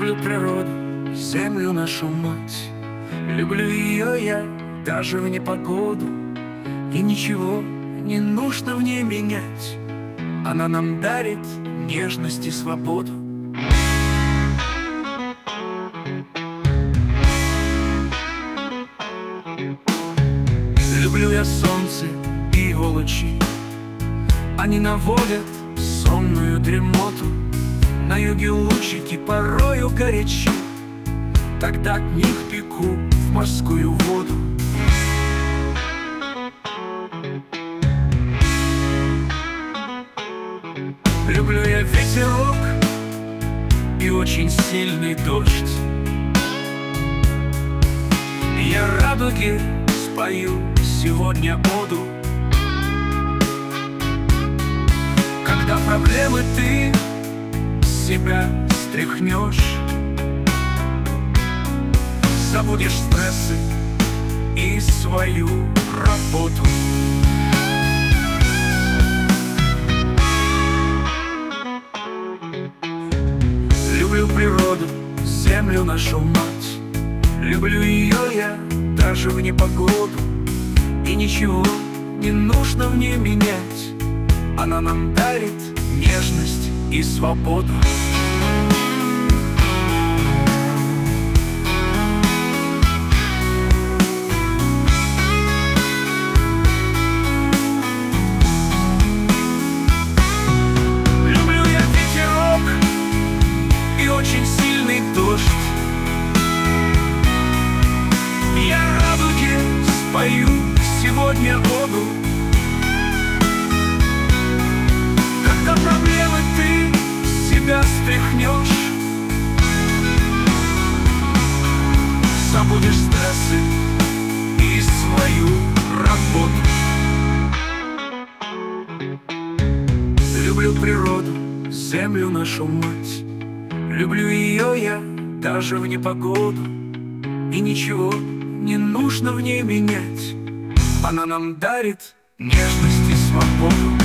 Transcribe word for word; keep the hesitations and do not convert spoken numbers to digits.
Люблю природу, землю нашу мать. Люблю ее я даже в непогоду, и ничего не нужно в ней менять. Она нам дарит нежность и свободу. Люблю я солнце и его лучи, они наводят сонную дремоту. На юге лучики порою горячи, тогда от них пеку в морскую воду. Люблю я ветерок и очень сильный дождь. Я радуге спою сегодня оду. Когда проблемы ты с себя стряхнешь, забудешь стрессы и свою работу. Люблю природу, землю нашу мать. Люблю ее я даже в непогоду, и ничего не нужно в ней менять. Она нам дарит нежность и свободу. Люблю я ветерок и очень сильный дождь. Я радуге спою сегодня оду. Когда проблемы ты с себя стряхнешь, забудешь стрессы и свою работу. Люблю природу, землю нашу мать. Люблю ее я даже в непогоду, и ничего не нужно в ней менять. Она нам дарит нежность и свободу.